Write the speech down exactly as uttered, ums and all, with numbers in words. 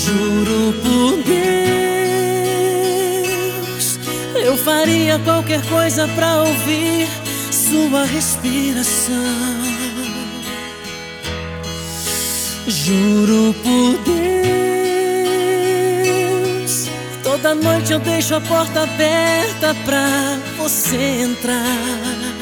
Juro por Deus, eu faria qualquer coisa pra ouvir sua respiração. Juro por Deus, toda noite eu deixo a porta aberta pra você entrar.